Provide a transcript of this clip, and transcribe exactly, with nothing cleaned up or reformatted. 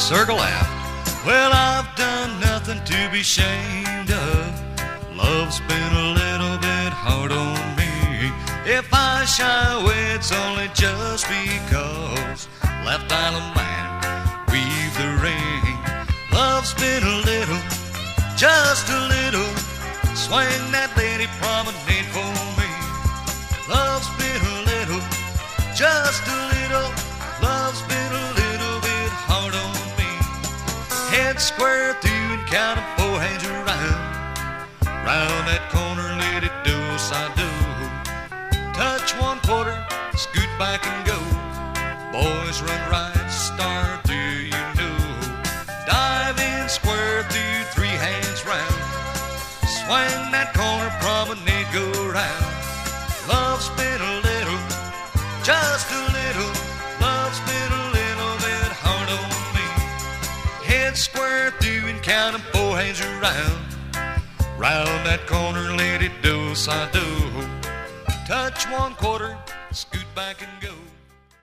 circle laughed. Well, I've done nothing to be ashamed of. Love's been a little bit hard on me. If I shy away, it's only just because left island man weave the ring. Love's been a little, just a little, swing that lady promenade for me. Love's been a little, just a little, love's been a little bit hard on me. Head square through and count 'em four hands around. Round that corner, let it do, I do. Touch one quarter, scoot back and go. Boys run right, start through, you know. Dive in square through, three hands round. Swing that corner, promenade, go round. Love's been a little, just a little, love's been a little bit hard on me. Head square through and count 'em four hands around. Round that corner, let it do, I do. Touch one quarter, scoot back and go.